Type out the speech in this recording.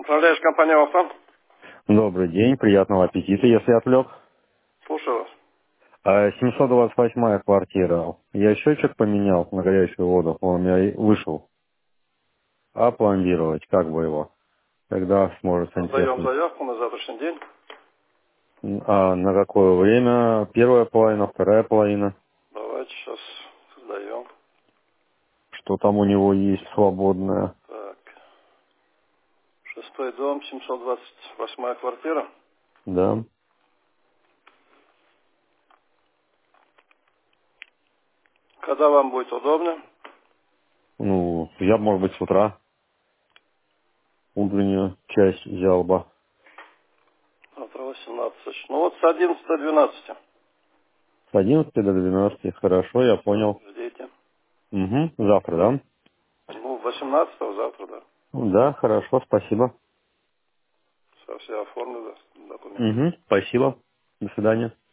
Управляешь компанией «Авто». Добрый день, приятного аппетита, если отвлек. Слушаю вас. 728-я квартира. Я счетчик поменял на горячую воду, он у меня и вышел. А пломбировать, как бы его? Когда сможет Создаем сантехник? заявку на завтрашний день. А на какое время? Первая половина, вторая половина? Давайте сейчас создаем. Что там у него есть свободное? Так. Шестой дом, 728-я квартира. Да. Когда вам будет удобно? Ну, я, может быть, с утра утреннюю часть взял бы. Завтра 18. Ну вот с 11 до 12. С 11 до 12. Хорошо, я понял. Ждите. Угу. Завтра, да? Ну, 18 завтра, да. Да, хорошо, спасибо. Все оформлю, да, документы. Угу. Спасибо. До свидания.